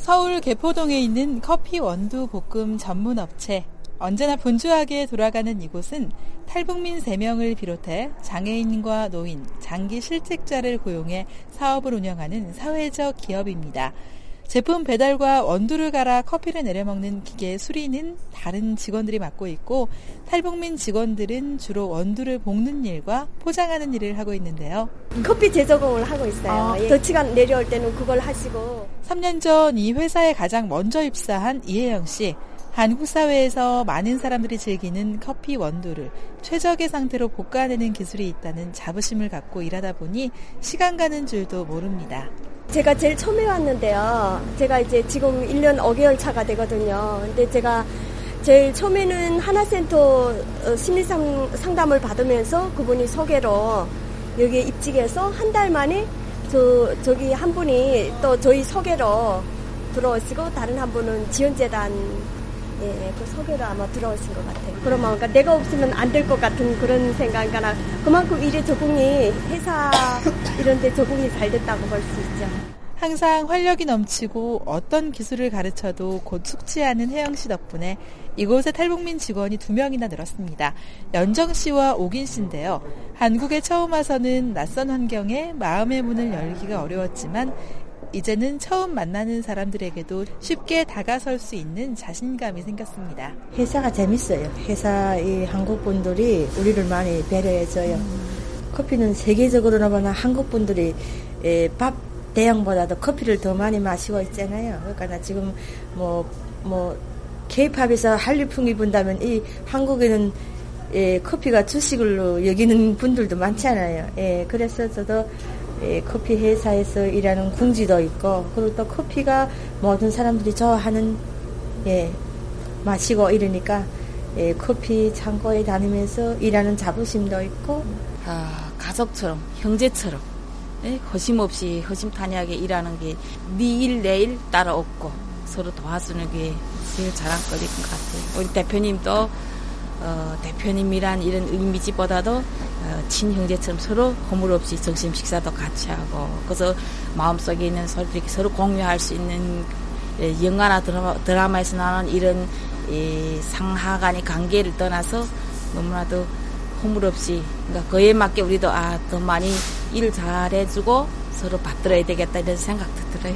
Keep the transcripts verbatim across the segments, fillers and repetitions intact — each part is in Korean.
서울 개포동에 있는 커피 원두 볶음 전문 업체. 언제나 분주하게 돌아가는 이곳은 탈북민 세 명을 비롯해 장애인과 노인, 장기 실직자를 고용해 사업을 운영하는 사회적 기업입니다. 제품 배달과 원두를 갈아 커피를 내려먹는 기계 수리는 다른 직원들이 맡고 있고, 탈북민 직원들은 주로 원두를 볶는 일과 포장하는 일을 하고 있는데요. 커피 재조공을 하고 있어요. 아. 예. 덫치가 내려올 때는 그걸 하시고. 삼 년 전 이 회사에 가장 먼저 입사한 이혜영 씨. 한국 사회에서 많은 사람들이 즐기는 커피 원두를 최적의 상태로 볶아내는 기술이 있다는 자부심을 갖고 일하다 보니 시간 가는 줄도 모릅니다. 제가 제일 처음에 왔는데요. 제가 이제 지금 일 년 오 개월 차가 되거든요. 근데 제가 제일 처음에는 하나센터 심리 상담을 받으면서 그분이 소개로 여기에 입직해서 한 달 만에 저, 저기 한 분이 또 저희 소개로 들어오시고, 다른 한 분은 지원재단, 예, 그 소개로 아마 들어오신 것 같아요. 그러면 그러니까 내가 없으면 안 될 것 같은 그런 생각이나, 그만큼 일에 적응이, 회사 이런 데 적응이 잘 됐다고 볼 수 있죠. 항상 활력이 넘치고 어떤 기술을 가르쳐도 곧 숙지 않은 혜영 씨 덕분에 이곳에 탈북민 직원이 두 명이나 늘었습니다. 연정 씨와 오긴 씨인데요. 한국에 처음 와서는 낯선 환경에 마음의 문을 열기가 어려웠지만 이제는 처음 만나는 사람들에게도 쉽게 다가설 수 있는 자신감이 생겼습니다. 회사가 재밌어요. 회사의 한국 분들이 우리를 많이 배려해줘요. 음. 커피는 세계적으로나 보나 한국 분들이 밥 대형보다도 커피를 더 많이 마시고 있잖아요. 그러니까 나 지금 뭐, 뭐, K-팝에서 한류풍이 분다면 이 한국에는 예, 커피가 주식으로 여기는 분들도 많잖아요. 예, 그래서 저도 예, 커피 회사에서 일하는 궁지도 있고, 그리고 또 커피가 모든 사람들이 좋아하는, 예, 마시고 이러니까, 예, 커피 창고에 다니면서 일하는 자부심도 있고. 아, 가족처럼, 형제처럼, 예, 허심없이 허심탄회하게 일하는 게, 네 일, 내 일 따라오고, 서로 도와주는 게 제일 자랑거리인 것 같아요. 우리 대표님도, 어, 대표님이란 이런 이미지보다도 어, 친형제처럼 서로 허물 없이 점심 식사도 같이 하고, 그래서 마음속에 있는 소리를 서로 공유할 수 있는 예, 영화나 드라마, 드라마에서 나오는 이런 예, 상하간의 관계를 떠나서 너무나도 허물 없이, 그러니까 그에 맞게 우리도 아, 더 많이 일 잘해주고 서로 받들어야 되겠다 이런 생각도 들어요.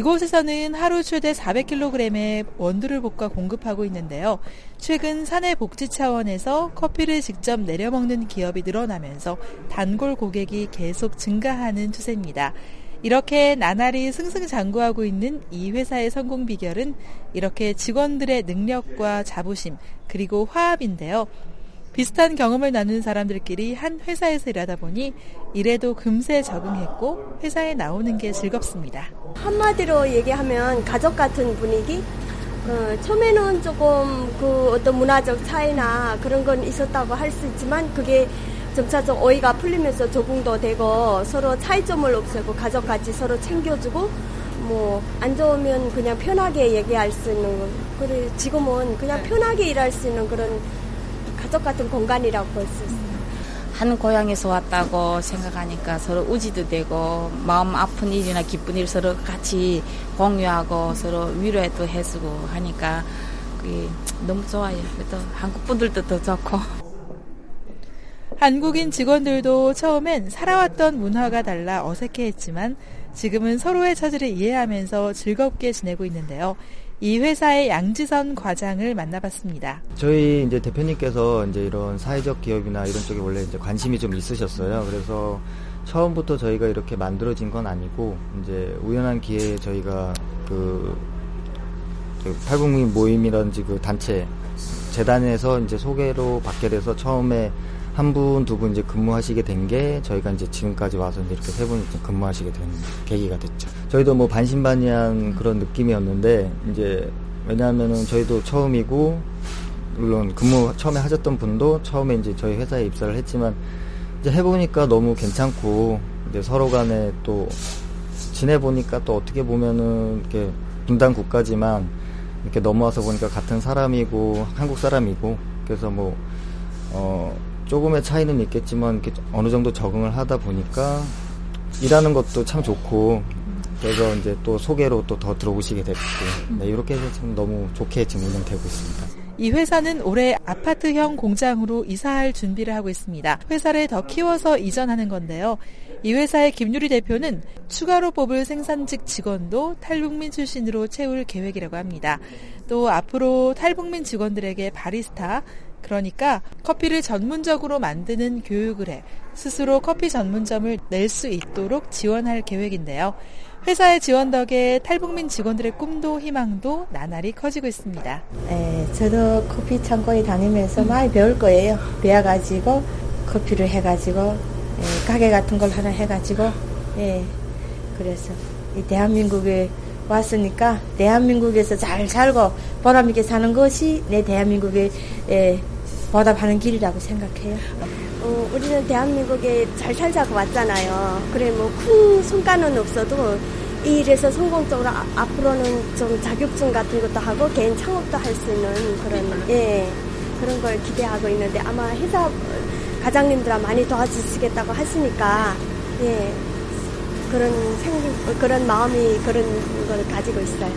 이곳에서는 하루 최대 사백 킬로그램의 원두를 볶아 공급하고 있는데요. 최근 사내 복지 차원에서 커피를 직접 내려먹는 기업이 늘어나면서 단골 고객이 계속 증가하는 추세입니다. 이렇게 나날이 승승장구하고 있는 이 회사의 성공 비결은 이렇게 직원들의 능력과 자부심 그리고 화합인데요. 비슷한 경험을 나누는 사람들끼리 한 회사에서 일하다 보니 일에도 금세 적응했고 회사에 나오는 게 즐겁습니다. 한마디로 얘기하면 가족 같은 분위기? 어, 처음에는 조금 그 어떤 문화적 차이나 그런 건 있었다고 할 수 있지만 그게 점차적 오해가 풀리면서 적응도 되고 서로 차이점을 없애고 가족같이 서로 챙겨주고 뭐 안 좋으면 그냥 편하게 얘기할 수 있는, 그래 지금은 그냥 편하게 일할 수 있는 그런 가족 같은 공간이라고 볼 수 있어요. 한 고향에서 왔다고 생각하니까 서로 의지도 되고 마음 아픈 일이나 기쁜 일 서로 같이 공유하고 서로 위로도 해주고 하니까 그게 너무 좋아요. 또 한국 분들도 더 좋고. 한국인 직원들도 처음엔 살아왔던 문화가 달라 어색해했지만 지금은 서로의 처지를 이해하면서 즐겁게 지내고 있는데요. 이 회사의 양지선 과장을 만나봤습니다. 저희 이제 대표님께서 이제 이런 사회적 기업이나 이런 쪽에 원래 이제 관심이 좀 있으셨어요. 그래서 처음부터 저희가 이렇게 만들어진 건 아니고 이제 우연한 기회에 저희가 그, 그 탈북민 모임이라든지 그 단체 재단에서 이제 소개로 받게 돼서 처음에 한 분, 두 분 이제 근무하시게 된 게 저희가 이제 지금까지 와서 이제 이렇게 세 분 근무하시게 된 계기가 됐죠. 저희도 뭐 반신반의한 그런 느낌이었는데 이제 왜냐하면은 저희도 처음이고 물론 근무 처음에 하셨던 분도 처음에 이제 저희 회사에 입사를 했지만 이제 해보니까 너무 괜찮고 이제 서로 간에 또 지내보니까 또 어떻게 보면은 이렇게 분단 국가지만 이렇게 넘어와서 보니까 같은 사람이고 한국 사람이고 그래서 뭐 어. 조금의 차이는 있겠지만 이렇게 어느 정도 적응을 하다 보니까 일하는 것도 참 좋고 그래서 이제 또 소개로 또 더 들어오시게 됐고, 네, 이렇게 해서 지금 너무 좋게 지금 운영되고 있습니다. 이 회사는 올해 아파트형 공장으로 이사할 준비를 하고 있습니다. 회사를 더 키워서 이전하는 건데요. 이 회사의 김유리 대표는 추가로 뽑을 생산직 직원도 탈북민 출신으로 채울 계획이라고 합니다. 또 앞으로 탈북민 직원들에게 바리스타, 그러니까 커피를 전문적으로 만드는 교육을 해 스스로 커피 전문점을 낼 수 있도록 지원할 계획인데요. 회사의 지원 덕에 탈북민 직원들의 꿈도 희망도 나날이 커지고 있습니다. 예, 저도 커피 창고에 다니면서 많이 배울 거예요. 배워가지고 커피를 해가지고 예, 가게 같은 걸 하나 해가지고 예, 그래서 이 대한민국에 왔으니까 대한민국에서 잘 살고 보람 있게 사는 것이 내 대한민국에 예, 보답하는 길이라고 생각해요. 어, 우리는 대한민국에 잘 살자고 왔잖아요. 그래 뭐 큰 성과는 없어도 이 일에서 성공적으로 아, 앞으로는 좀 자격증 같은 것도 하고 개인 창업도 할 수 있는 그런 예 그런 걸 기대하고 있는데 아마 회사 과장님들아 많이 도와주시겠다고 하시니까 예 그런 생 그런 마음이 그런 걸 가지고 있어요.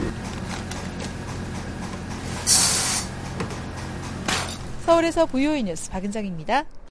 서울에서 브이오이 뉴스 박은정입니다.